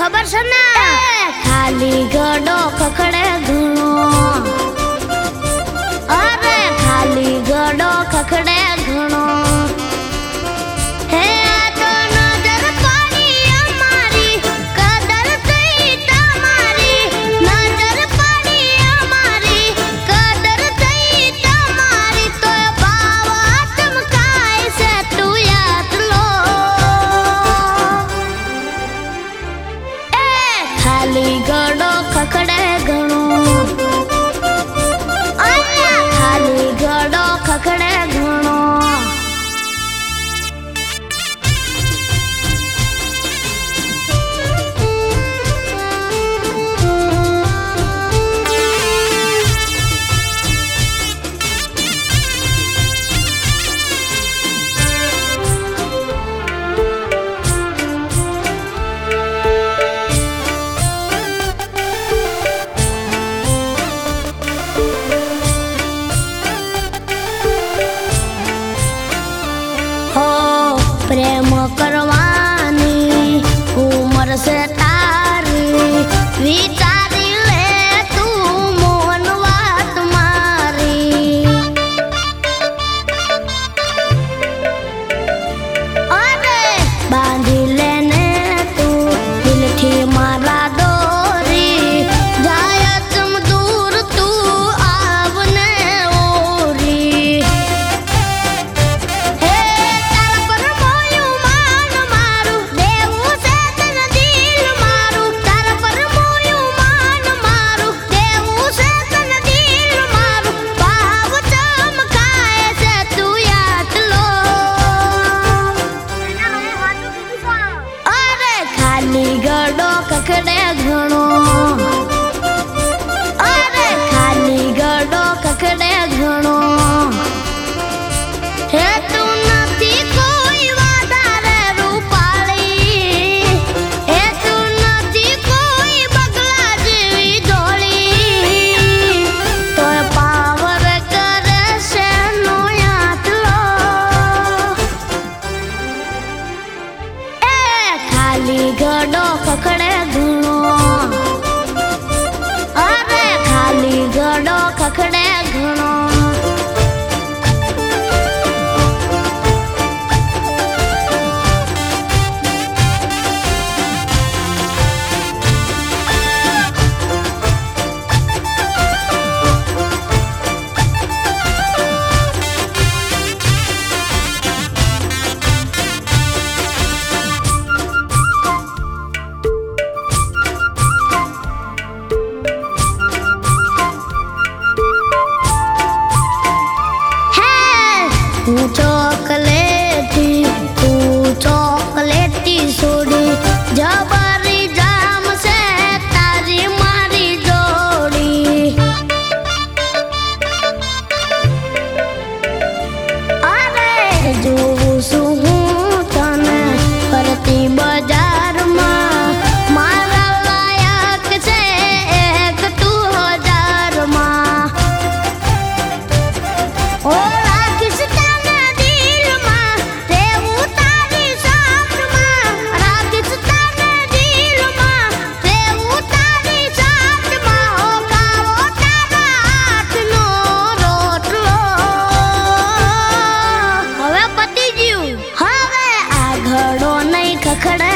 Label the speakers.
Speaker 1: ખબર છે ને ખાલી ગડો ખખડે ઘણો અરે ખાલી ગડો ખખડે ઘણો હે આ તો નજર પડી અમારી કદર થઈ તમારી નજર પડી અમારી કદર થઈ તમારી તો ભાવ ચમકાય છે તું યાદ લો ખાલી ગડો ખખડે ઘણો ખાલી ગડો ખખડે ઘણો પ્રેમ કરવાની ઉમર છે તારી વિચારી લે તું મોન વાત મારી અરે બાંધી લેને તું દિલથી મારા દોરી જાય તુમ દૂર તું આવને ઓરી ગડો ખખડે ઘણો અરે ખાલી ગડો ખખડે ઘણો હે તું નથી કોઈ વધારે રૂપાળી હે તું નથી કોઈ બગલા જેવી ધોળી તોય પાવર કરે છે નો આટલો ખાલી ગડો ખખડે ઘણો અરે ખાલી ગડો ખખડે ઘણો તું ચોકલેટી તું ચોકલેટી છોડી જબરી જામ છે તારી મારી જોડી અરે જોઉં છું હું તને કરતી બજારમાં મારા લાયક છે એક તું હજારમાં ઓ રાખીશ ખખડા